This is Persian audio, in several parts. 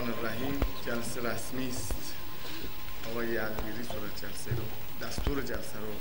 الرحمن الرحیم. جلسه رسمی است. آقای المیری صورت جلسه رو، دستور جلسه رو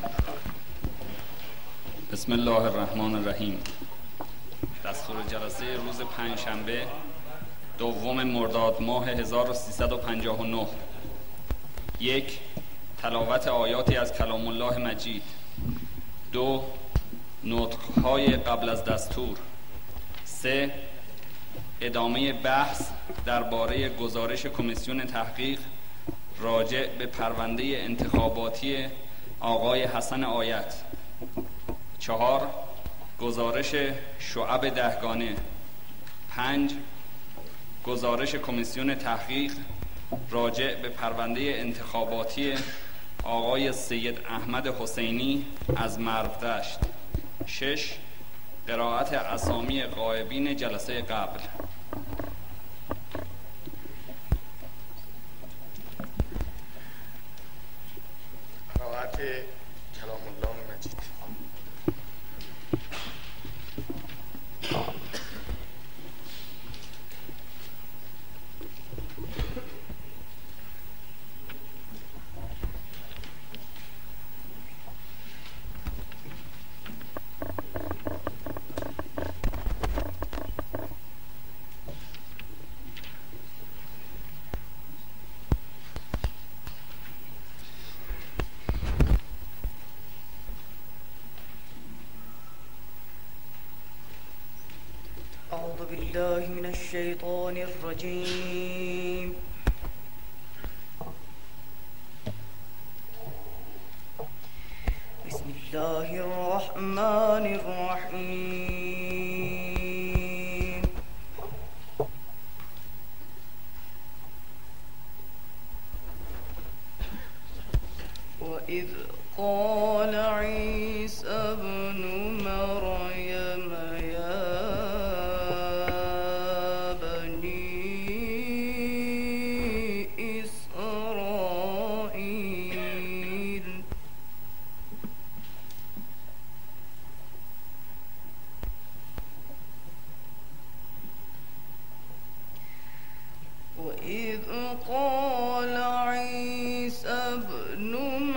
بسم الله الرحمن الرحیم. دستور جلسه روز پنجشنبه دوم مرداد ماه 1359. 1. تلاوت آیاتی از کلام الله مجید. 2. نطق‌های قبل از دستور. 3. ادامه بحث درباره گزارش کمیسیون تحقیق راجع به پرونده انتخاباتی آقای حسن آیت. 4. گزارش شعب دهگانه. 5. گزارش کمیسیون تحقیق راجع به پرونده انتخاباتی آقای سید احمد حسینی از مرودشت. 6. قرائت اسامی غایبین جلسه قبل. قرائت کلام الله مجید. أعوذ بالله من الشيطان الرجيم. بسم الله الرحمن الرحيم. وإذ قال عيسى ابن مريم وإذ قال عيسى ابن